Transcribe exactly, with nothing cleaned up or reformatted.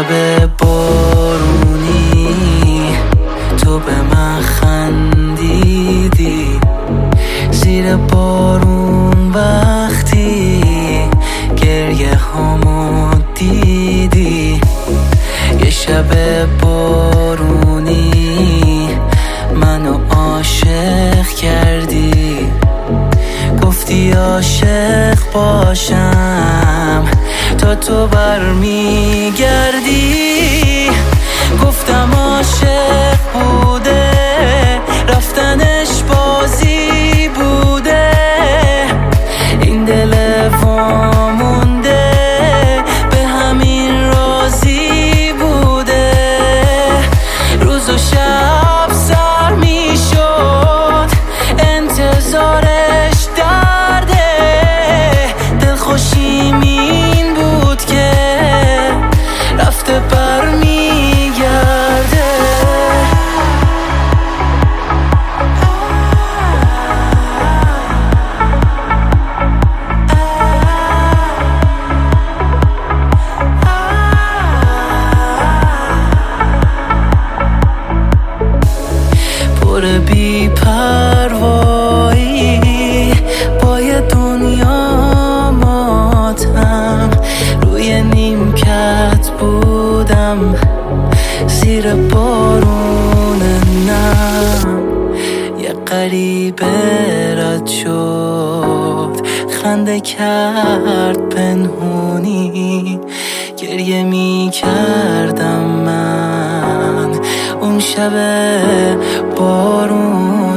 شب بارونی تو به من خندیدی، زیر بارون وقتی گریه هامو دیدی. یه شب بارونی منو عاشق کردی، گفتی عاشق باشم تا تو برمیگردی. گفتم عاشق بوده رفتنش بازی بوده، این دل وامونده به همین راضی بوده. روز و شب سر می شد انتظارش درده، دلخوشیم این بود که رفته برمیگرده. پر بی پروایی با یه دنیا ماتم، روی نیمکت بودم زیر بارون نم. یه غریبه رد شد خنده کرد پنهونی، گریه می کردم من اون شب بارون.